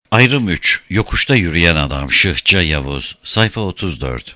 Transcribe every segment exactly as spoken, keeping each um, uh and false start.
Ayrım üç. Yokuşta yürüyen adam. Şıhça Yavuz. Sayfa otuz dört.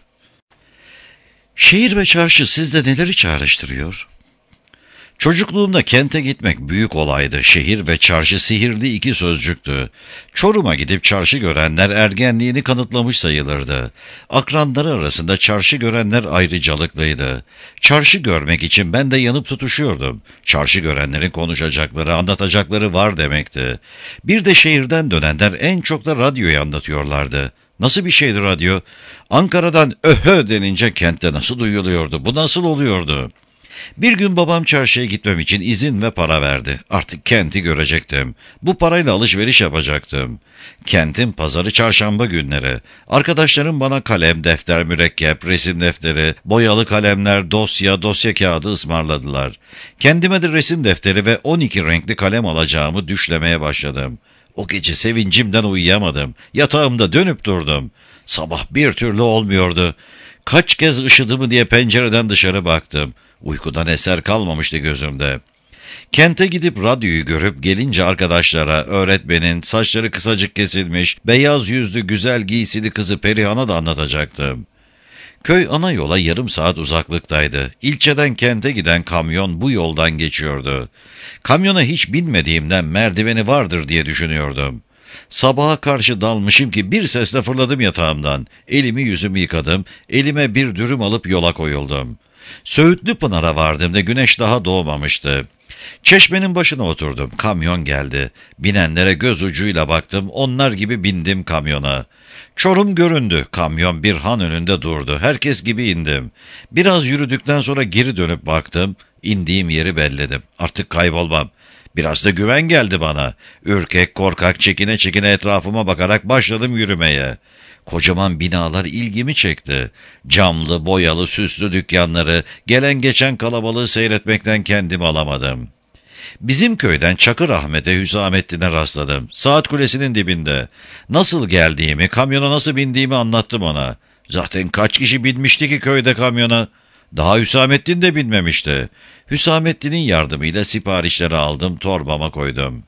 Şehir ve çarşı sizde neleri çağrıştırıyor? Çocukluğumda kente gitmek büyük olaydı. Şehir ve çarşı sihirli iki sözcüktü. Çorum'a gidip çarşı görenler ergenliğini kanıtlamış sayılırdı. Akranları arasında çarşı görenler ayrıcalıklıydı. Çarşı görmek için ben de yanıp tutuşuyordum. Çarşı görenlerin konuşacakları, anlatacakları var demekti. Bir de şehirden dönenler en çok da radyoyu anlatıyorlardı. Nasıl bir şeydi radyo? Ankara'dan öhö denince kentte nasıl duyuluyordu? Bu nasıl oluyordu? Bir gün babam çarşıya gitmem için izin ve para verdi. Artık kenti görecektim. Bu parayla alışveriş yapacaktım. Kentin pazarı çarşamba günleri. Arkadaşlarım bana kalem, defter, mürekkep, resim defteri, boyalı kalemler, dosya, dosya kağıdı ısmarladılar. Kendime de resim defteri ve on iki renkli kalem alacağımı düşlemeye başladım. O gece sevincimden uyuyamadım. Yatağımda dönüp durdum. Sabah bir türlü olmuyordu. Kaç kez ışıdı diye pencereden dışarı baktım. Uykudan eser kalmamıştı gözümde. Kente gidip radyoyu görüp gelince arkadaşlara, öğretmenin saçları kısacık kesilmiş, beyaz yüzlü güzel giysili kızı Perihan'a da anlatacaktım. Köy ana yola yarım saat uzaklıktaydı. İlçeden kente giden kamyon bu yoldan geçiyordu. Kamyona hiç binmediğimden merdiveni vardır diye düşünüyordum. Sabaha karşı dalmışım ki bir sesle fırladım yatağımdan. Elimi yüzümü yıkadım, elime bir dürüm alıp yola koyuldum. Söğütlü Pınar'a vardığımda güneş daha doğmamıştı. Çeşmenin başına oturdum. Kamyon geldi. Binenlere göz ucuyla baktım. Onlar gibi bindim kamyona. Çorum göründü. Kamyon bir han önünde durdu. Herkes gibi indim. Biraz yürüdükten sonra geri dönüp baktım. İndiğim yeri belledim. Artık kaybolmam. Biraz da güven geldi bana. Ürkek, korkak, çekine çekine etrafıma bakarak başladım yürümeye. Kocaman binalar ilgimi çekti. Camlı, boyalı, süslü dükkanları, gelen geçen kalabalığı seyretmekten kendimi alamadım. Bizim köyden Çakır Ahmet'e, Hüsamettin'e rastladım. Saat Kulesi'nin dibinde. Nasıl geldiğimi, kamyona nasıl bindiğimi anlattım ona. Zaten kaç kişi binmişti ki köyde kamyona? Daha Hüsamettin de binmemişti. Hüsamettin'in yardımıyla siparişleri aldım, torbama koydum.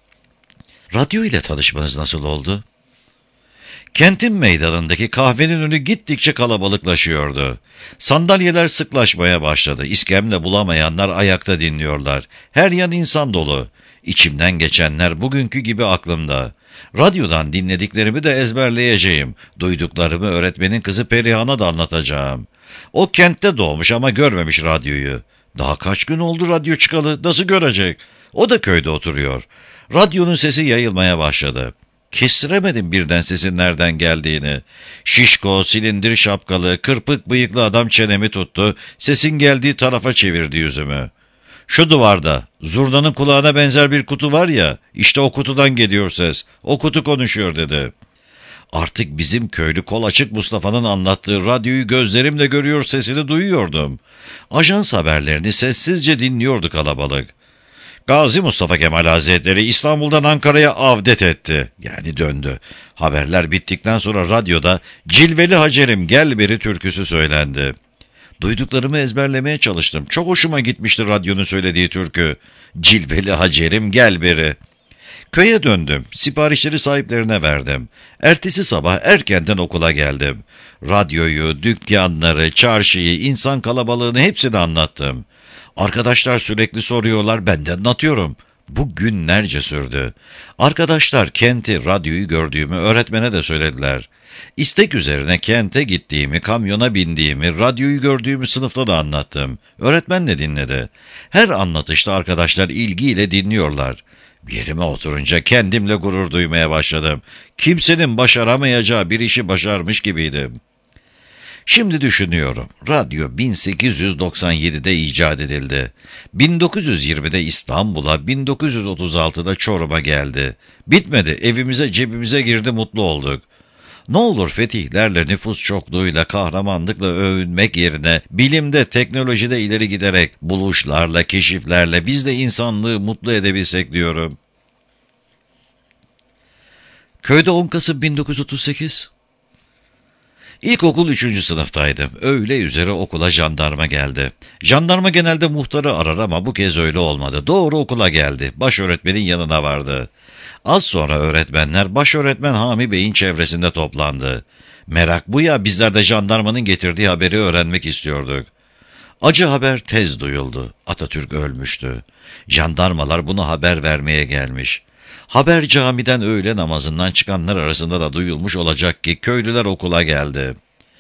Radyo ile tanışmanız nasıl oldu? Kentin meydanındaki kahvenin önü gittikçe kalabalıklaşıyordu. Sandalyeler sıklaşmaya başladı. İskemle bulamayanlar ayakta dinliyorlar. Her yan insan dolu. İçimden geçenler bugünkü gibi aklımda. Radyodan dinlediklerimi de ezberleyeceğim. Duyduklarımı öğretmenin kızı Perihan'a da anlatacağım. O kentte doğmuş ama görmemiş radyoyu. Daha kaç gün oldu radyo çıkalı, nasıl görecek? O da köyde oturuyor. Radyonun sesi yayılmaya başladı. Kestiremedim birden sesin nereden geldiğini. Şişko, silindir şapkalı, kırpık bıyıklı adam çenemi tuttu, sesin geldiği tarafa çevirdi yüzümü. Şu duvarda, zurnanın kulağına benzer bir kutu var ya, işte o kutudan geliyor ses, o kutu konuşuyor dedi. Artık bizim köylü kol açık Mustafa'nın anlattığı radyoyu gözlerimle görüyor, sesini duyuyordum. Ajans haberlerini sessizce dinliyordu kalabalık. Gazi Mustafa Kemal Hazretleri İstanbul'dan Ankara'ya avdet etti. Yani döndü. Haberler bittikten sonra radyoda Cilveli Hacerim Gel Beri türküsü söylendi. Duyduklarımı ezberlemeye çalıştım. Çok hoşuma gitmişti radyonun söylediği türkü. Cilveli Hacerim Gel Beri. Köye döndüm. Siparişleri sahiplerine verdim. Ertesi sabah erkenden okula geldim. Radyoyu, dükkanları, çarşıyı, insan kalabalığını hepsini anlattım. Arkadaşlar sürekli soruyorlar, ben de anlatıyorum. Bu günlerce sürdü. Arkadaşlar kenti, radyoyu gördüğümü öğretmene de söylediler. İstek üzerine kente gittiğimi, kamyona bindiğimi, radyoyu gördüğümü sınıfta da anlattım. Öğretmen de dinledi. Her anlatışta arkadaşlar ilgiyle dinliyorlar. Yerime oturunca kendimle gurur duymaya başladım. Kimsenin başaramayacağı bir işi başarmış gibiydim. Şimdi düşünüyorum. Radyo bin sekiz yüz doksan yedide icat edildi. bin dokuz yüz yirmide İstanbul'a, bin dokuz yüz otuz altıda Çorum'a geldi. Bitmedi, evimize cebimize girdi, mutlu olduk. Ne olur fetihlerle, nüfus çokluğuyla, kahramanlıkla övünmek yerine bilimde, teknolojide ileri giderek buluşlarla, keşiflerle biz de insanlığı mutlu edebilsek diyorum. Köyde on Kasım bin dokuz yüz otuz sekiz. İlkokul üçüncü sınıftaydım. Öğle üzere okula jandarma geldi. Jandarma genelde muhtarı arar ama bu kez öyle olmadı. Doğru okula geldi. Baş öğretmenin yanına vardı. Az sonra öğretmenler baş öğretmen Hami Bey'in çevresinde toplandı. Merak bu ya, bizler de jandarmanın getirdiği haberi öğrenmek istiyorduk. Acı haber tez duyuldu. Atatürk ölmüştü. Jandarmalar bunu haber vermeye gelmiş. Haber camiden öğle namazından çıkanlar arasında da duyulmuş olacak ki köylüler okula geldi.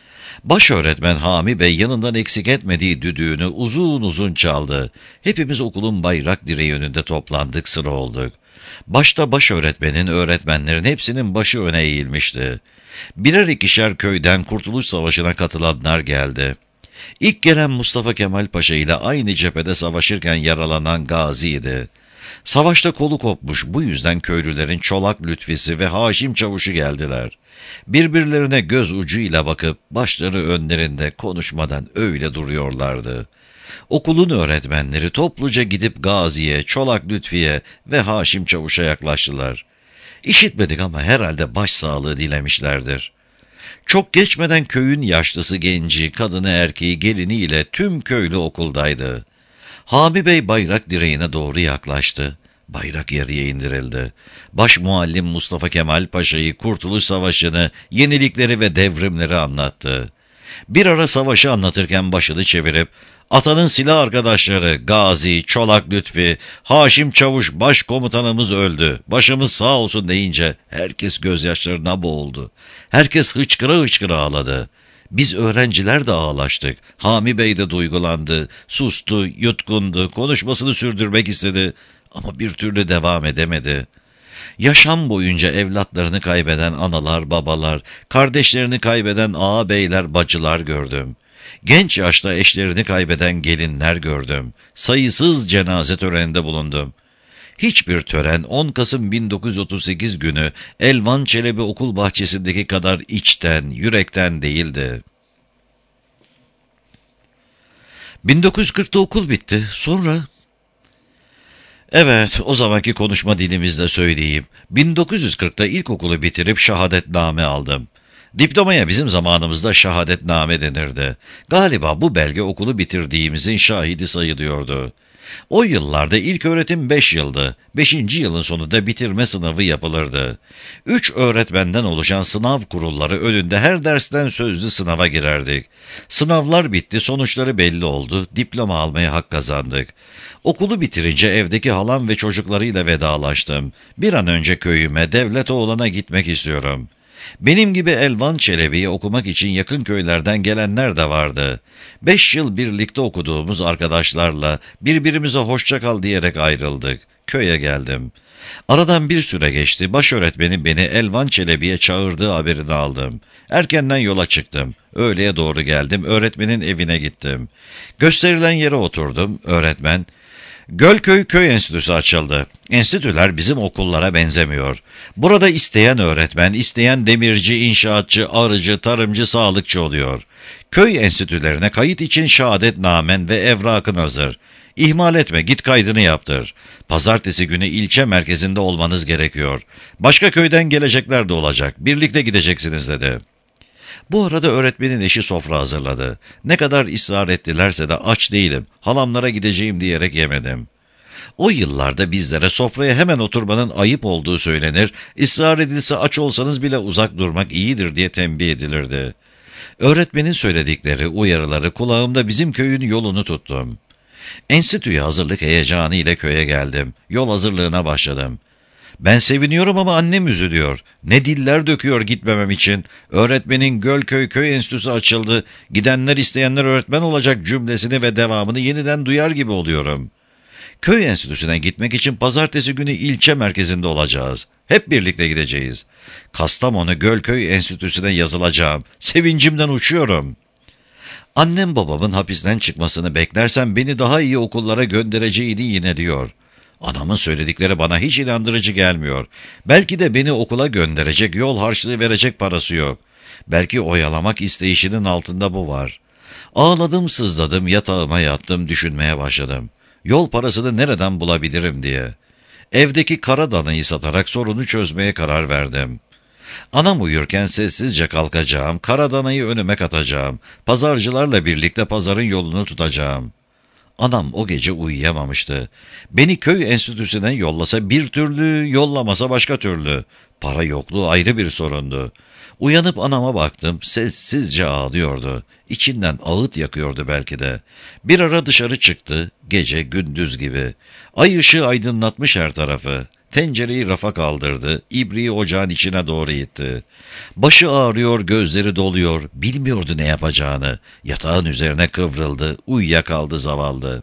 Baş öğretmen Hami Bey yanından eksik etmediği düdüğünü uzun uzun çaldı. Hepimiz okulun bayrak direği önünde toplandık, sıra olduk. Başta baş öğretmenin, öğretmenlerin hepsinin başı öne eğilmişti. Birer ikişer köyden Kurtuluş Savaşı'na katılanlar geldi. İlk gelen Mustafa Kemal Paşa ile aynı cephede savaşırken yaralanan gaziydi. Savaşta kolu kopmuş, bu yüzden köylülerin Çolak Lütfisi ve Haşim Çavuşu geldiler. Birbirlerine göz ucuyla bakıp başları önlerinde konuşmadan öyle duruyorlardı. Okulun öğretmenleri topluca gidip Gazi'ye, Çolak Lütfiye ve Haşim Çavuş'a yaklaştılar. İşitmedik ama herhalde başsağlığı dilemişlerdir. Çok geçmeden köyün yaşlısı, genci, kadını, erkeği, geliniyle tüm köylü okuldaydı. Hami Bey bayrak direğine doğru yaklaştı. Bayrak yarıya indirildi. Baş muallim Mustafa Kemal Paşa'yı, Kurtuluş Savaşı'nı, yenilikleri ve devrimleri anlattı. Bir ara savaşı anlatırken başını çevirip, "Atanın silah arkadaşları Gazi, Çolak Lütfi, Haşim Çavuş başkomutanımız öldü, başımız sağ olsun" deyince herkes gözyaşlarına boğuldu. Herkes hıçkıra hıçkıra ağladı. Biz öğrenciler de ağlaştık. Hami Bey de duygulandı, sustu, yutkundu, konuşmasını sürdürmek istedi ama bir türlü devam edemedi. Yaşam boyunca evlatlarını kaybeden analar, babalar, kardeşlerini kaybeden ağabeyler, bacılar gördüm. Genç yaşta eşlerini kaybeden gelinler gördüm. Sayısız cenaze töreninde bulundum. Hiçbir tören on Kasım bin dokuz yüz otuz sekiz günü Elvan Çelebi okul bahçesindeki kadar içten, yürekten değildi. bin dokuz yüz kırkta okul bitti. Sonra... Evet, o zamanki konuşma dilimizle söyleyeyim. bin dokuz yüz kırkta ilkokulu bitirip şehadetname aldım. Diplomaya bizim zamanımızda şehadetname denirdi. Galiba bu belge okulu bitirdiğimizin şahidi sayılıyordu. O yıllarda ilköğretim beş yıldı. Beşinci yılın sonunda bitirme sınavı yapılırdı. Üç öğretmenden oluşan sınav kurulları önünde her dersten sözlü sınava girerdik. Sınavlar bitti, sonuçları belli oldu, diploma almaya hak kazandık. Okulu bitirince evdeki halam ve çocuklarıyla vedalaştım. Bir an önce köyüme, Devletoğlu'na gitmek istiyorum. Benim gibi Elvan Çelebi'yi okumak için yakın köylerden gelenler de vardı. Beş yıl birlikte okuduğumuz arkadaşlarla birbirimize hoşça kal diyerek ayrıldık. Köye geldim. Aradan bir süre geçti. Baş öğretmenim beni Elvan Çelebi'ye çağırdığı haberini aldım. Erkenden yola çıktım. Öğleye doğru geldim. Öğretmenin evine gittim. Gösterilen yere oturdum. Öğretmen... Gölköy Köy Enstitüsü açıldı. Enstitüler bizim okullara benzemiyor. Burada isteyen öğretmen, isteyen demirci, inşaatçı, arıcı, tarımcı, sağlıkçı oluyor. Köy enstitülerine kayıt için şehadetnamen ve evrakın hazır. İhmal etme, git kaydını yaptır. Pazartesi günü ilçe merkezinde olmanız gerekiyor. Başka köyden gelecekler de olacak. Birlikte gideceksiniz dedi. Bu arada öğretmenin eşi sofra hazırladı. Ne kadar ısrar ettilerse de aç değilim, halamlara gideceğim diyerek yemedim. O yıllarda bizlere sofraya hemen oturmanın ayıp olduğu söylenir, ısrar edilse aç olsanız bile uzak durmak iyidir diye tembih edilirdi. Öğretmenin söyledikleri, uyarıları kulağımda bizim köyün yolunu tuttum. Enstitüye hazırlık heyecanı ile köye geldim. Yol hazırlığına başladım. Ben seviniyorum ama annem üzülüyor. Ne diller döküyor gitmemem için. Öğretmenin Gölköy Köy Enstitüsü açıldı. Gidenler isteyenler öğretmen olacak cümlesini ve devamını yeniden duyar gibi oluyorum. Köy enstitüsüne gitmek için pazartesi günü ilçe merkezinde olacağız. Hep birlikte gideceğiz. Kastamonu Gölköy Enstitüsü'ne yazılacağım. Sevincimden uçuyorum. Annem babamın hapisten çıkmasını beklersem beni daha iyi okullara göndereceğini yine diyor. Anamın söyledikleri bana hiç inandırıcı gelmiyor. Belki de beni okula gönderecek, yol harçlığı verecek parası yok. Belki oyalamak isteyişinin altında bu var. Ağladım, sızladım, yatağıma yattım, düşünmeye başladım. Yol parasını nereden bulabilirim diye. Evdeki kara danayı satarak sorunu çözmeye karar verdim. Anam uyurken sessizce kalkacağım, karadanayı önüme katacağım, pazarcılarla birlikte pazarın yolunu tutacağım. Anam o gece uyuyamamıştı. Beni köy enstitüsüne yollasa bir türlü, yollamasa başka türlü. Para yokluğu ayrı bir sorundu. Uyanıp anama baktım, sessizce ağlıyordu. İçinden ağıt yakıyordu belki de. Bir ara dışarı çıktı, gece gündüz gibi. Ay ışığı aydınlatmış her tarafı. Tencereyi rafa kaldırdı, ibriği ocağın içine doğru itti. Başı ağrıyor, gözleri doluyor, bilmiyordu ne yapacağını. Yatağın üzerine kıvrıldı, uyuyakaldı zavallı.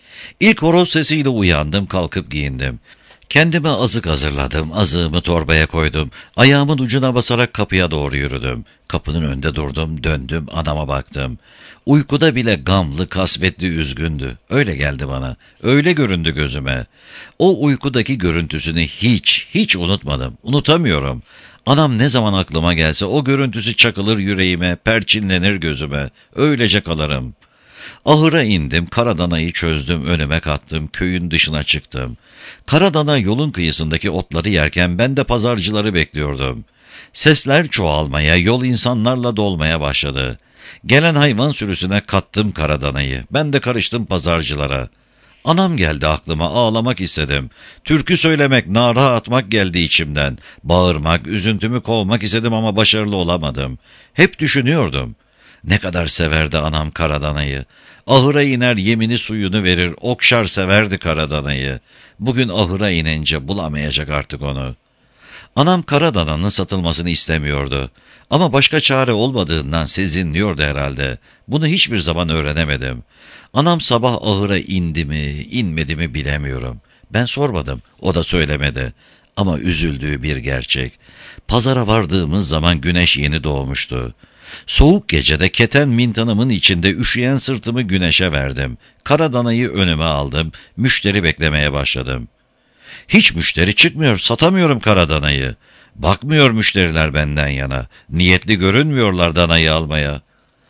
İlk horoz sesiyle uyandım, kalkıp giyindim. Kendime azık hazırladım, azığımı torbaya koydum. Ayağımın ucuna basarak kapıya doğru yürüdüm. Kapının önünde durdum, döndüm, anama baktım. Uykuda bile gamlı, kasvetli, üzgündü. Öyle geldi bana, öyle göründü gözüme. O uykudaki görüntüsünü hiç, hiç unutmadım, unutamıyorum. Anam ne zaman aklıma gelse o görüntüsü çakılır yüreğime, perçinlenir gözüme. Öylece kalırım. Ahıra indim, karadanayı çözdüm, önüme kattım, köyün dışına çıktım. Karadana yolun kıyısındaki otları yerken ben de pazarcıları bekliyordum. Sesler çoğalmaya, yol insanlarla dolmaya başladı. Gelen hayvan sürüsüne kattım karadanayı, ben de karıştım pazarcılara. Anam geldi aklıma, ağlamak istedim. Türkü söylemek, nara atmak geldi içimden. Bağırmak, üzüntümü kovmak istedim ama başarılı olamadım. Hep düşünüyordum. Ne kadar severdi anam karadanayı. Ahıra iner yemini suyunu verir, okşar severdi karadanayı. Bugün ahıra inince bulamayacak artık onu. Anam karadananın satılmasını istemiyordu. Ama başka çare olmadığından sezinliyordu herhalde. Bunu hiçbir zaman öğrenemedim. Anam sabah ahıra indi mi, inmedi mi bilemiyorum. Ben sormadım, o da söylemedi. Ama üzüldüğü bir gerçek. Pazara vardığımız zaman güneş yeni doğmuştu. Soğuk gecede keten mintanımın içinde üşüyen sırtımı güneşe verdim. Karadanayı önüme aldım, müşteri beklemeye başladım. Hiç müşteri çıkmıyor, satamıyorum karadanayı. Bakmıyor müşteriler benden yana, niyetli görünmüyorlar danayı almaya.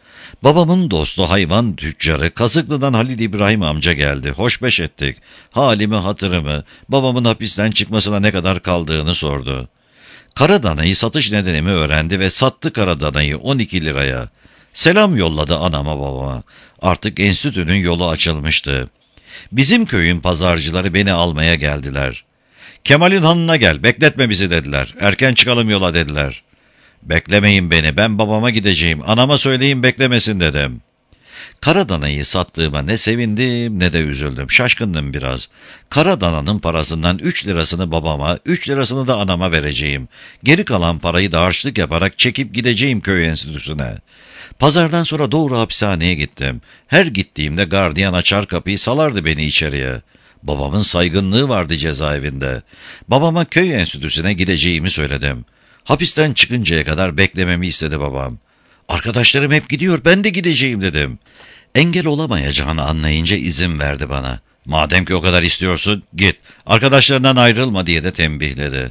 Babamın dostu hayvan tüccarı Kazıklı'dan Halil İbrahim amca geldi, hoşbeş ettik. Halimi hatırımı, babamın hapisten çıkmasına ne kadar kaldığını sordu. Karadanayı satış nedenimi öğrendi ve sattı karadanayı on iki liraya. Selam yolladı anama babama. Artık enstitünün yolu açılmıştı. Bizim köyün pazarcıları beni almaya geldiler. Kemal'in hanına gel, bekletme bizi dediler. Erken çıkalım yola dediler. Beklemeyin beni, ben babama gideceğim. Anama söyleyin beklemesin dedim. Karadanayı sattığıma ne sevindim ne de üzüldüm. Şaşkındım biraz. Karadananın parasından üç lirasını babama, üç lirasını da anama vereceğim. Geri kalan parayı da harçlık yaparak çekip gideceğim köy enstitüsüne. Pazardan sonra doğru hapishaneye gittim. Her gittiğimde gardiyan açar kapıyı, salardı beni içeriye. Babamın saygınlığı vardı cezaevinde. Babama köy enstitüsüne gideceğimi söyledim. Hapisten çıkıncaya kadar beklememi istedi babam. Arkadaşlarım hep gidiyor, ben de gideceğim dedim. Engel olamayacağını anlayınca izin verdi bana. Madem ki o kadar istiyorsun, git. Arkadaşlarından ayrılma diye de tembihledi.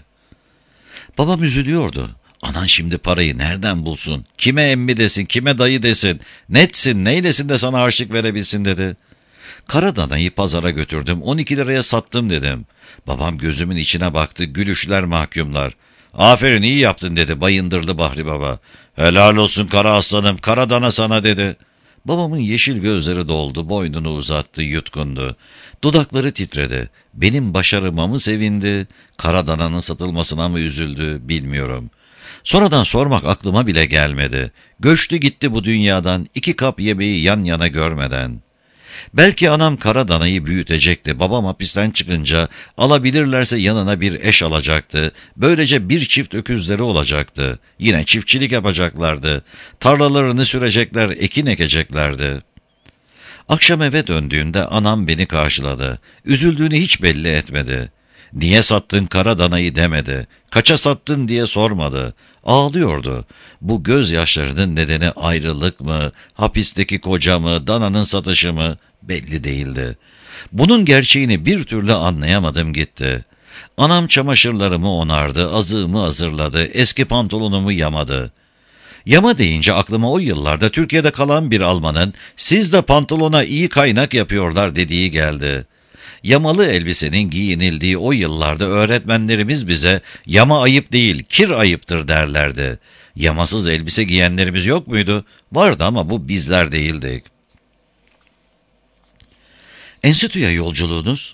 Babam üzülüyordu. Anan şimdi parayı nereden bulsun? Kime emmi desin, kime dayı desin? Netsin, neylesin de sana harçlık verebilsin dedi. Karadanayı pazara götürdüm, on iki liraya sattım dedim. Babam gözümün içine baktı, gülüşler mahkumlar. Aferin, iyi yaptın dedi, bayındırdı Bahri Baba. Helal olsun kara aslanım, karadana sana dedi. Babamın yeşil gözleri doldu, boynunu uzattı, yutkundu. Dudakları titredi. Benim başarıma mı sevindi, karadananın satılmasına mı üzüldü bilmiyorum. Sonradan sormak aklıma bile gelmedi. Göçtü gitti bu dünyadan, iki kap yemeği yan yana görmeden. Belki anam karadanayı büyütecekti. Babam hapisten çıkınca alabilirlerse yanına bir eş alacaktı. Böylece bir çift öküzleri olacaktı. Yine çiftçilik yapacaklardı. Tarlalarını sürecekler, ekin ekeceklerdi. Akşam eve döndüğümde anam beni karşıladı. Üzüldüğünü hiç belli etmedi. Niye sattın karadanayı demedi. Kaça sattın diye sormadı. Ağlıyordu. Bu gözyaşlarının nedeni ayrılık mı, hapisteki koca mı, dananın satışı mı belli değildi. Bunun gerçeğini bir türlü anlayamadım gitti. Anam çamaşırlarımı onardı, azığımı hazırladı, eski pantolonumu yamadı. Yama deyince aklıma o yıllarda Türkiye'de kalan bir Almanın "siz de pantolona iyi kaynak yapıyorlar" dediği geldi. Yamalı elbisenin giyinildiği o yıllarda öğretmenlerimiz bize yama ayıp değil, kir ayıptır derlerdi. Yamasız elbise giyenlerimiz yok muydu? Vardı ama bu bizler değildik. Enstitüye yolculuğunuz?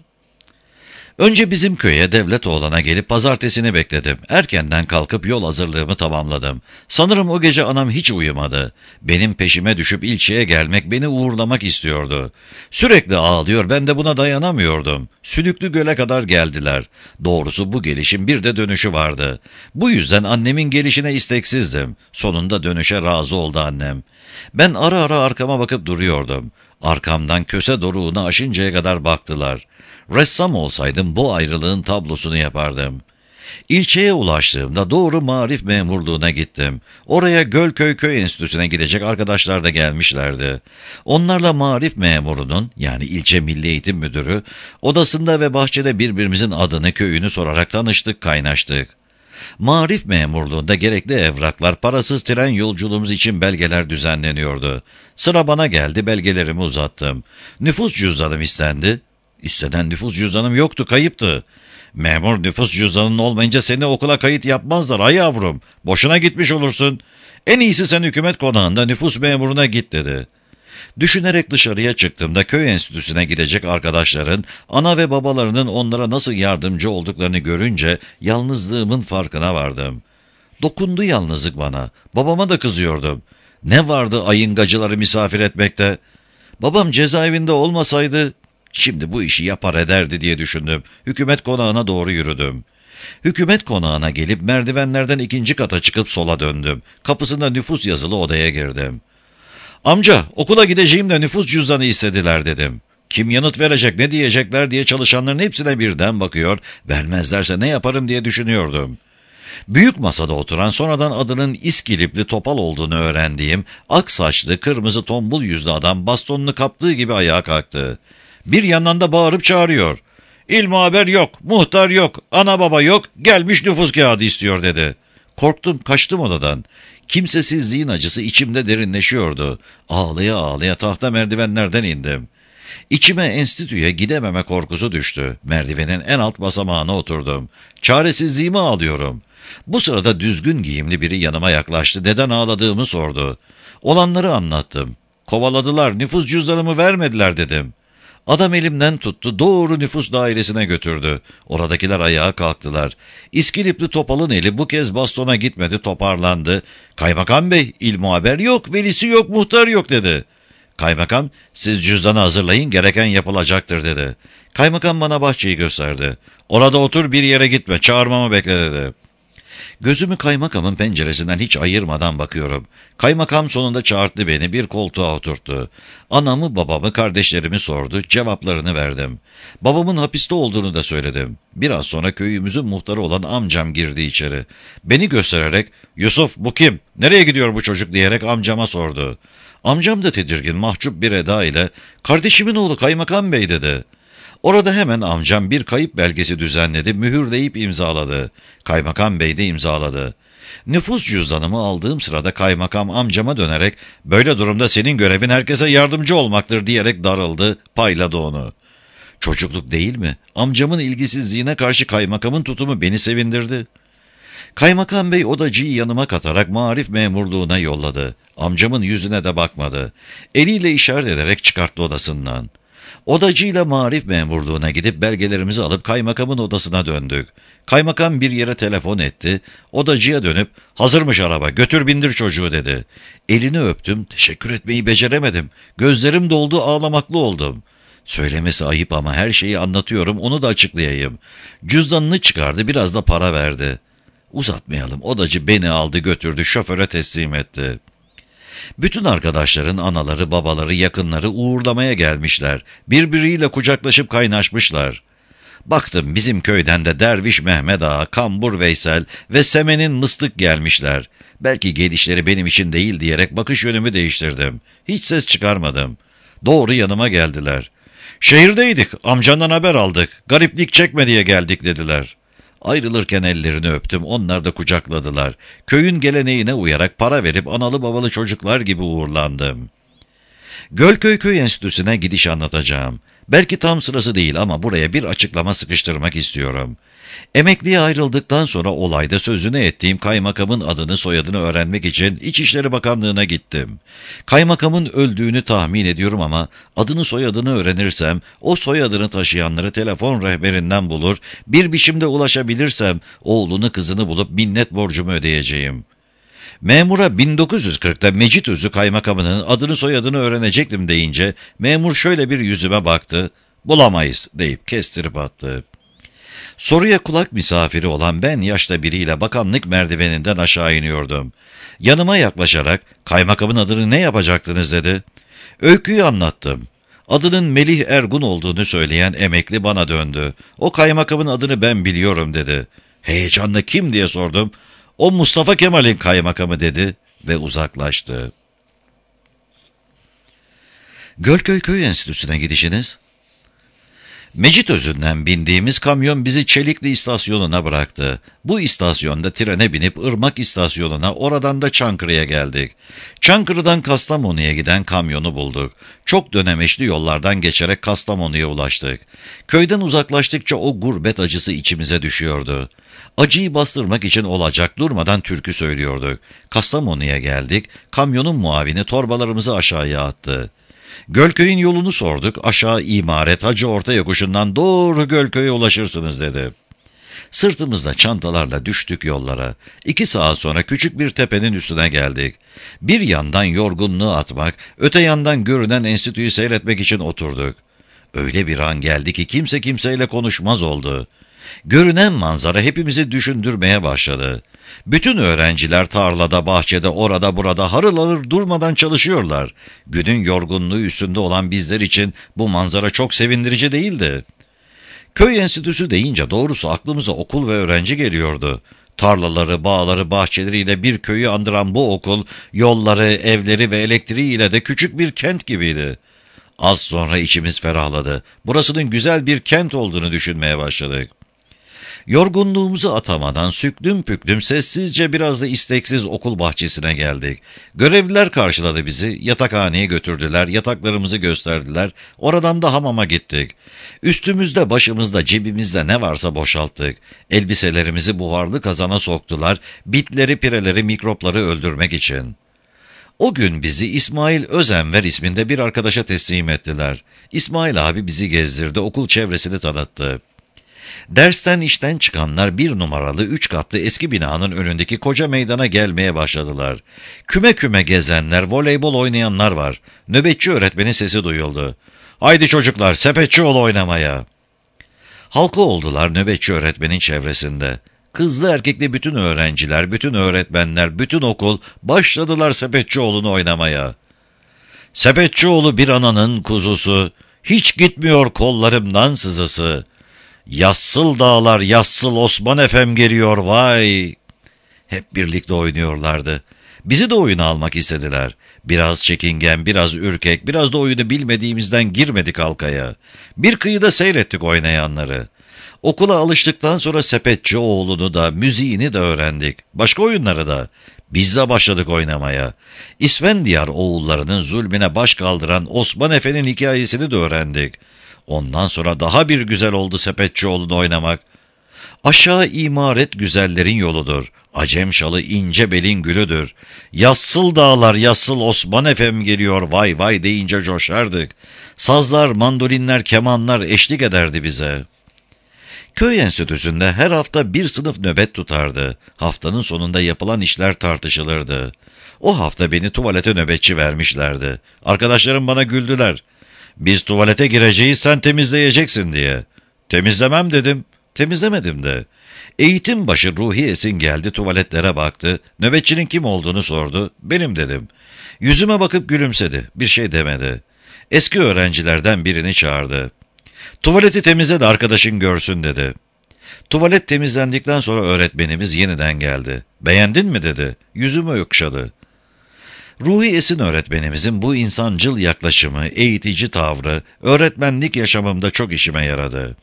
Önce bizim köye Devletoğlan'a gelip pazartesini bekledim. Erkenden kalkıp yol hazırlığımı tamamladım. Sanırım o gece anam hiç uyumadı. Benim peşime düşüp ilçeye gelmek, beni uğurlamak istiyordu. Sürekli ağlıyor, ben de buna dayanamıyordum. Sülüklü Göl'e kadar geldiler. Doğrusu bu gelişin bir de dönüşü vardı. Bu yüzden annemin gelişine isteksizdim. Sonunda dönüşe razı oldu annem. Ben ara ara arkama bakıp duruyordum. Arkamdan köse doruğunu aşıncaya kadar baktılar. Ressam olsaydım bu ayrılığın tablosunu yapardım. İlçeye ulaştığımda doğru marif memurluğuna gittim. Oraya Gölköy Köy Enstitüsü'ne gidecek arkadaşlar da gelmişlerdi. Onlarla marif memurunun, yani ilçe milli eğitim müdürü, odasında ve bahçede birbirimizin adını, köyünü sorarak tanıştık, kaynaştık. Marif memurluğunda gerekli evraklar, parasız tren yolculuğumuz için belgeler düzenleniyordu. Sıra bana geldi, belgelerimi uzattım. Nüfus cüzdanım istendi. İstenen nüfus cüzdanım yoktu, kayıptı. Memur, nüfus cüzdanın olmayınca seni okula kayıt yapmazlar ay yavrum. Boşuna gitmiş olursun. En iyisi sen hükümet konağında nüfus memuruna git dedi. Düşünerek dışarıya çıktığımda köy enstitüsüne gidecek arkadaşların, ana ve babalarının onlara nasıl yardımcı olduklarını görünce yalnızlığımın farkına vardım. Dokundu yalnızlık bana. Babama da kızıyordum. Ne vardı ayıngacıları misafir etmekte? Babam cezaevinde olmasaydı şimdi bu işi yapar ederdi diye düşündüm. Hükümet konağına doğru yürüdüm. Hükümet konağına gelip merdivenlerden ikinci kata çıkıp sola döndüm. Kapısında nüfus yazılı odaya girdim. Amca, okula gideceğim de nüfus cüzdanı istediler dedim. Kim yanıt verecek, ne diyecekler diye çalışanların hepsine birden bakıyor, vermezlerse ne yaparım diye düşünüyordum. Büyük masada oturan, sonradan adının İskilipli Topal olduğunu öğrendiğim ak saçlı, kırmızı tombul yüzlü adam bastonunu kaptığı gibi ayağa kalktı. Bir yandan da bağırıp çağırıyor. İlmi haber yok, muhtar yok, ana baba yok, gelmiş nüfus kağıdı istiyor dedi. Korktum, kaçtım odadan. Kimsesizliğin acısı içimde derinleşiyordu. Ağlaya ağlaya tahta merdivenlerden indim. İçime enstitüye gidememe korkusu düştü. Merdivenin en alt basamağına oturdum. Çaresizliğimi ağlıyorum. Bu sırada düzgün giyimli biri yanıma yaklaştı. Neden ağladığımı sordu. Olanları anlattım. Kovaladılar, nüfus cüzdanımı vermediler dedim. Adam elimden tuttu, doğru nüfus dairesine götürdü. Oradakiler ayağa kalktılar. İskilipli Topal'ın eli bu kez bastona gitmedi, toparlandı. Kaymakam bey, ilmi haber yok, velisi yok, muhtar yok dedi. Kaymakam, siz cüzdanı hazırlayın, gereken yapılacaktır dedi. Kaymakam bana bahçeyi gösterdi. Orada otur, bir yere gitme, çağırmamı bekle dedi. Gözümü kaymakamın penceresinden hiç ayırmadan bakıyorum. Kaymakam sonunda çağırdı beni, bir koltuğa oturttu. Anamı, babamı, kardeşlerimi sordu, cevaplarını verdim. Babamın hapiste olduğunu da söyledim. Biraz sonra köyümüzün muhtarı olan amcam girdi içeri. Beni göstererek, "Yusuf, bu kim? Nereye gidiyor bu çocuk?" diyerek amcama sordu. Amcam da tedirgin, mahcup bir eda ile, "Kardeşimin oğlu Kaymakam bey" dedi. Orada hemen amcam bir kayıp belgesi düzenledi, mühürleyip imzaladı. Kaymakam bey de imzaladı. Nüfus cüzdanımı aldığım sırada kaymakam amcama dönerek, "Böyle durumda senin görevin herkese yardımcı olmaktır" diyerek darıldı, payladı onu. Çocukluk değil mi? Amcamın ilgisizliğine karşı kaymakamın tutumu beni sevindirdi. Kaymakam bey odacıyı yanıma katarak marif memurluğuna yolladı. Amcamın yüzüne de bakmadı. Eliyle işaret ederek çıkarttı odasından. Odacıyla marif memurluğuna gidip belgelerimizi alıp kaymakamın odasına döndük. Kaymakam bir yere telefon etti. Odacıya dönüp, "Hazırmış araba, götür bindir çocuğu" dedi. Elini öptüm, teşekkür etmeyi beceremedim. Gözlerim doldu, ağlamaklı oldum. Söylemesi ayıp ama her şeyi anlatıyorum, onu da açıklayayım. Cüzdanını çıkardı, biraz da para verdi. Uzatmayalım, odacı beni aldı götürdü, şoföre teslim etti. Bütün arkadaşların anaları, babaları, yakınları uğurlamaya gelmişler. Birbiriyle kucaklaşıp kaynaşmışlar. Baktım bizim köyden de Derviş Mehmet Ağa, Kambur Veysel ve Semen'in Mıstık gelmişler. Belki gelişleri benim için değil diyerek bakış yönümü değiştirdim. Hiç ses çıkarmadım. Doğru yanıma geldiler. "Şehirdeydik, amcandan haber aldık. Gariplik çekme diye geldik" dediler. Ayrılırken ellerini öptüm, onlar da kucakladılar. Köyün geleneğine uyarak para verip analı babalı çocuklar gibi uğurlandım. Gölköy Köy Enstitüsü'ne gidiş anlatacağım. Belki tam sırası değil ama buraya bir açıklama sıkıştırmak istiyorum. Emekliye ayrıldıktan sonra olayda sözünü ettiğim kaymakamın adını soyadını öğrenmek için İçişleri Bakanlığı'na gittim. Kaymakamın öldüğünü tahmin ediyorum ama adını soyadını öğrenirsem o soyadını taşıyanları telefon rehberinden bulur, bir biçimde ulaşabilirsem oğlunu kızını bulup minnet borcumu ödeyeceğim. Memura bin dokuz yüz kırkta Mecitözü kaymakamının adını soyadını öğrenecektim deyince memur şöyle bir yüzüme baktı, bulamayız deyip kestirip attı. Soruya kulak misafiri olan ben yaşta biriyle bakanlık merdiveninden aşağı iniyordum. Yanıma yaklaşarak kaymakamın adını ne yapacaktınız dedi. Öyküyü anlattım. Adının Melih Ergun olduğunu söyleyen emekli bana döndü. O kaymakamın adını ben biliyorum dedi. Heyecanla kim diye sordum. O Mustafa Kemal'in kaymakamı dedi ve uzaklaştı. Gölköy Köy Enstitüsü'ne gidişiniz? Mecitözü'nden bindiğimiz kamyon bizi Çelikli istasyonuna bıraktı. Bu istasyonda trene binip Irmak istasyonuna, oradan da Çankırı'ya geldik. Çankırı'dan Kastamonu'ya giden kamyonu bulduk. Çok dönemeçli yollardan geçerek Kastamonu'ya ulaştık. Köyden uzaklaştıkça o gurbet acısı içimize düşüyordu. Acıyı bastırmak için olacak durmadan türkü söylüyorduk. Kastamonu'ya geldik, kamyonun muavini torbalarımızı aşağıya attı. Gölköy'ün yolunu sorduk, aşağı İmaret Hacı Orta Yokuşu'ndan doğru Gölköy'e ulaşırsınız dedi. Sırtımızda çantalarla düştük yollara. İki saat sonra küçük bir tepenin üstüne geldik. Bir yandan yorgunluğu atmak, öte yandan görünen enstitüyü seyretmek için oturduk. Öyle bir an geldi ki kimse kimseyle konuşmaz oldu. Görünen manzara hepimizi düşündürmeye başladı. Bütün öğrenciler tarlada, bahçede, orada burada harıl harıl durmadan çalışıyorlar. Günün yorgunluğu üstünde olan bizler için bu manzara çok sevindirici değildi. Köy enstitüsü deyince doğrusu aklımıza okul ve öğrenci geliyordu. Tarlaları, bağları, bahçeleriyle bir köyü andıran bu okul, yolları, evleri ve elektriğiyle de küçük bir kent gibiydi. Az sonra içimiz ferahladı. Burasının güzel bir kent olduğunu düşünmeye başladık. Yorgunluğumuzu atamadan süklüm püklüm sessizce biraz da isteksiz okul bahçesine geldik. Görevliler karşıladı bizi, yatakhaneye götürdüler, yataklarımızı gösterdiler, oradan da hamama gittik. Üstümüzde, başımızda, cebimizde ne varsa boşalttık. Elbiselerimizi buharlı kazana soktular, bitleri, pireleri, mikropları öldürmek için. O gün bizi İsmail Özenver isminde bir arkadaşa teslim ettiler. İsmail abi bizi gezdirdi, okul çevresini tanıttı. Dersten işten çıkanlar bir numaralı üç katlı eski binanın önündeki koca meydana gelmeye başladılar. Küme küme gezenler, voleybol oynayanlar var. Nöbetçi öğretmenin sesi duyuldu. Haydi çocuklar, sepetçioğlu oynamaya. Halka oldular nöbetçi öğretmenin çevresinde. Kızlı erkekli bütün öğrenciler, bütün öğretmenler, bütün okul başladılar sepetçioğlunu oynamaya. Sepetçioğlu bir ananın kuzusu, hiç gitmiyor kollarımdan sızısı. Yassıl dağlar, yassıl Osman Efem geliyor vay. Hep birlikte oynuyorlardı. Bizi de oyuna almak istediler. Biraz çekingen, biraz ürkek, biraz da oyunu bilmediğimizden girmedik halkaya. Bir kıyıda seyrettik oynayanları. Okula alıştıktan sonra Sepetçioğlu'nu da, müziğini de öğrendik. Başka oyunları da. Biz de başladık oynamaya. İsfendiyar oğullarının zulmüne baş kaldıran Osman Efe'nin hikayesini de öğrendik. Ondan sonra daha bir güzel oldu Sepetçioğlu'nu oynamak. Aşağı imaret güzellerin yoludur. Acem şalı ince belin gülüdür. Yassıl dağlar, yassıl Osman Efem geliyor vay vay deyince coşardık. Sazlar, mandolinler, kemanlar eşlik ederdi bize. Köy enstitüsünde her hafta bir sınıf nöbet tutardı. Haftanın sonunda yapılan işler tartışılırdı. O hafta beni tuvalete nöbetçi vermişlerdi. Arkadaşlarım bana güldüler. Biz tuvalete gireceğiz, sen temizleyeceksin diye. Temizlemem dedim. Temizlemedim de. Eğitim başı Ruhi Esin geldi, tuvaletlere baktı. Nöbetçinin kim olduğunu sordu. Benim dedim. Yüzüme bakıp gülümsedi. Bir şey demedi. Eski öğrencilerden birini çağırdı. Tuvaleti temizle de arkadaşın görsün dedi. Tuvalet temizlendikten sonra öğretmenimiz yeniden geldi. Beğendin mi dedi. Yüzümü okşadı. Ruhi Esin öğretmenimizin bu insancıl yaklaşımı, eğitici tavrı, öğretmenlik yaşamımda çok işime yaradı.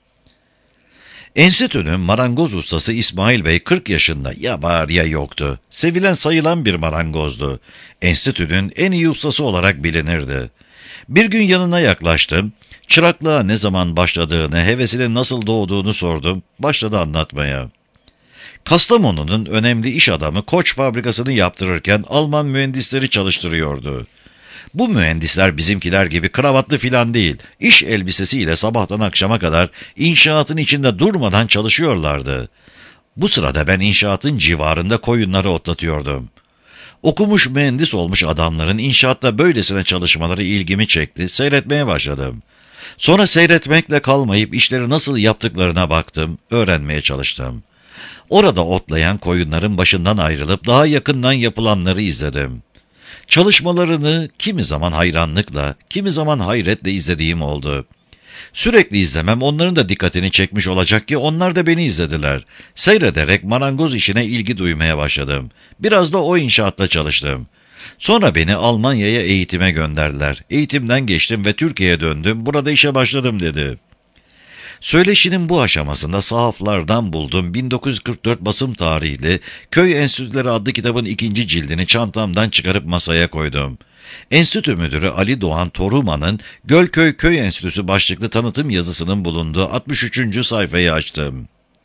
Enstitünün marangoz ustası İsmail Bey kırk yaşında, ya var ya yoktu. Sevilen sayılan bir marangozdu. Enstitünün en iyi ustası olarak bilinirdi. Bir gün yanına yaklaştım. Çıraklığa ne zaman başladığını, hevesinin nasıl doğduğunu sordum. Başladı anlatmaya. Kastamonu'nun önemli iş adamı Koç fabrikasını yaptırırken Alman mühendisleri çalıştırıyordu. Bu mühendisler bizimkiler gibi kravatlı filan değil, iş elbisesiyle sabahtan akşama kadar inşaatın içinde durmadan çalışıyorlardı. Bu sırada ben inşaatın civarında koyunları otlatıyordum. Okumuş mühendis olmuş adamların inşaatta böylesine çalışmaları ilgimi çekti, seyretmeye başladım. Sonra seyretmekle kalmayıp işleri nasıl yaptıklarına baktım, öğrenmeye çalıştım. Orada otlayan koyunların başından ayrılıp daha yakından yapılanları izledim. Çalışmalarını kimi zaman hayranlıkla, kimi zaman hayretle izlediğim oldu. Sürekli izlemem onların da dikkatini çekmiş olacak ki onlar da beni izlediler. Seyrederek marangoz işine ilgi duymaya başladım. Biraz da o inşaatta çalıştım. Sonra beni Almanya'ya eğitime gönderdiler. Eğitimden geçtim ve Türkiye'ye döndüm. Burada işe başladım dedi. Söyleşinin bu aşamasında sahaflardan buldum bin dokuz yüz kırk dört basım tarihli Köy Enstitüleri adlı kitabın ikinci cildini çantamdan çıkarıp masaya koydum. Enstitü müdürü Ali Doğan Toruman'ın Gölköy Köy Enstitüsü başlıklı tanıtım yazısının bulunduğu altmış üçüncü sayfayı açtım.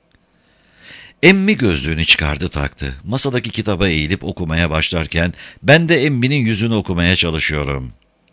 Emmi gözlüğünü çıkardı taktı. Masadaki kitaba eğilip okumaya başlarken ben de Emmi'nin yüzünü okumaya çalışıyorum.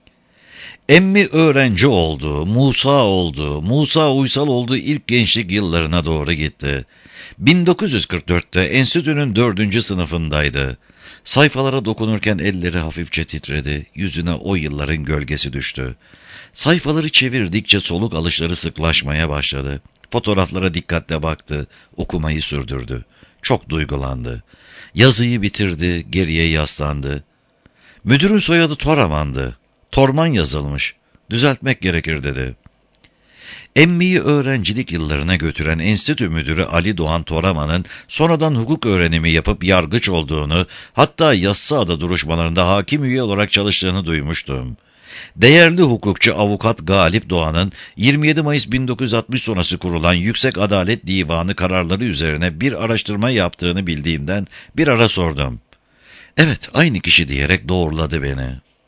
Emmi öğrenci oldu, Musa oldu, Musa Uysal olduğu ilk gençlik yıllarına doğru gitti. bin dokuz yüz kırk dörtte enstitünün dördüncü sınıfındaydı. Sayfalara dokunurken elleri hafifçe titredi, yüzüne o yılların gölgesi düştü. Sayfaları çevirdikçe soluk alışları sıklaşmaya başladı. Fotoğraflara dikkatle baktı, okumayı sürdürdü. Çok duygulandı. Yazıyı bitirdi, geriye yaslandı. Müdürün soyadı Toraman'dı. Torman yazılmış. Düzeltmek gerekir dedi. Emmi'yi öğrencilik yıllarına götüren enstitü müdürü Ali Doğan Toraman'ın sonradan hukuk öğrenimi yapıp yargıç olduğunu, hatta Yassıada duruşmalarında hakim üye olarak çalıştığını duymuştum. Değerli hukukçu avukat Galip Doğan'ın yirmi yedi Mayıs bin dokuz yüz altmış sonrası kurulan Yüksek Adalet Divanı kararları üzerine bir araştırma yaptığını bildiğimden bir ara sordum. Evet, aynı kişi diyerek doğruladı beni.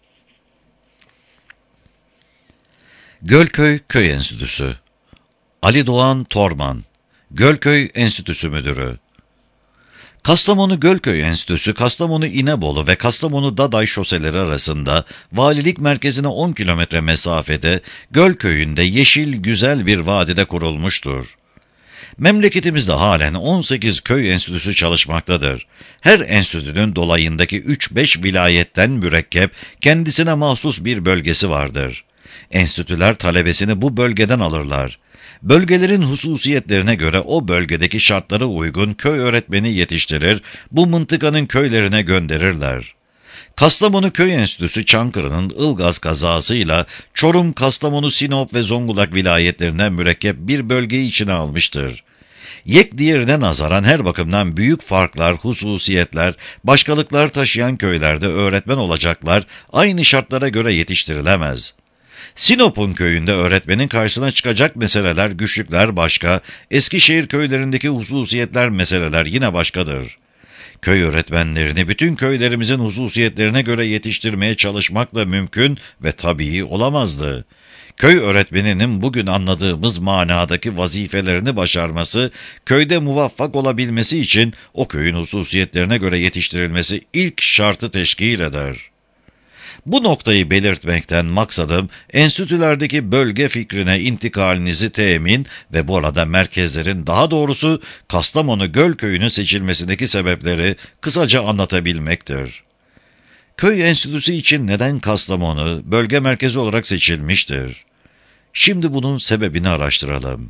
Gölköy Köy Enstitüsü Ali Doğan Torman Gölköy Enstitüsü Müdürü Kastamonu Gölköy Enstitüsü, Kastamonu İnebolu ve Kastamonu Daday şoseleri arasında valilik merkezine on kilometre mesafede Gölköy'ünde yeşil güzel bir vadide kurulmuştur. Memleketimizde halen on sekiz köy enstitüsü çalışmaktadır. Her enstitünün dolayındaki üç beş vilayetten mürekkep kendisine mahsus bir bölgesi vardır. Enstitüler talebesini bu bölgeden alırlar. Bölgelerin hususiyetlerine göre o bölgedeki şartlara uygun köy öğretmeni yetiştirir, bu mıntıkanın köylerine gönderirler. Kastamonu Köy Enstitüsü Çankırı'nın Ilgaz kazasıyla Çorum, Kastamonu, Sinop ve Zonguldak vilayetlerinden mürekkep bir bölgeyi içine almıştır. Yek diğerine nazaran her bakımdan büyük farklar, hususiyetler, başkalıklar taşıyan köylerde öğretmen olacaklar aynı şartlara göre yetiştirilemez. Sinop'un köyünde öğretmenin karşısına çıkacak meseleler, güçlükler başka, Eskişehir köylerindeki hususiyetler, meseleler yine başkadır. Köy öğretmenlerini bütün köylerimizin hususiyetlerine göre yetiştirmeye çalışmak da mümkün ve tabii olamazdı. Köy öğretmeninin bugün anladığımız manadaki vazifelerini başarması, köyde muvaffak olabilmesi için o köyün hususiyetlerine göre yetiştirilmesi ilk şartı teşkil eder. Bu noktayı belirtmekten maksadım, enstitülerdeki bölge fikrine intikalinizi temin ve bu arada merkezlerin, daha doğrusu Kastamonu Gölköy'ünün seçilmesindeki sebepleri kısaca anlatabilmektir. Köy enstitüsü için neden Kastamonu bölge merkezi olarak seçilmiştir? Şimdi bunun sebebini araştıralım.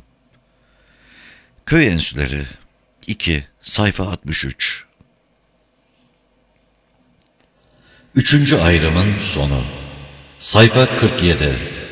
Köy enstitüleri iki sayfa altmış üç Üçüncü ayrımın sonu. Sayfa kırk yedi